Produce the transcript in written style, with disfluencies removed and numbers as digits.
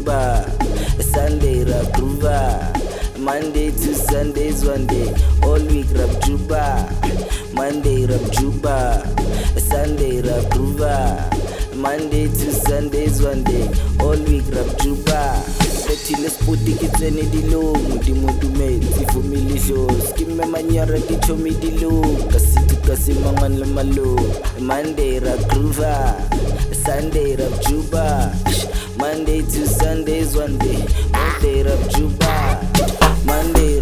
juba. Sunday rap groover. Monday to Sundays one day. All week rap juba. Monday rap juba. Sunday rap groover. Monday to Sundays one day. All week rap juba. Let's put the kids in the low. The modume, the family shows. Give me my nyara, the chomi the low. Kasi mangan lamalo. Monday rap groover. Sunday rap juba. Monday to Sundays one day. Monday rap juba. Monday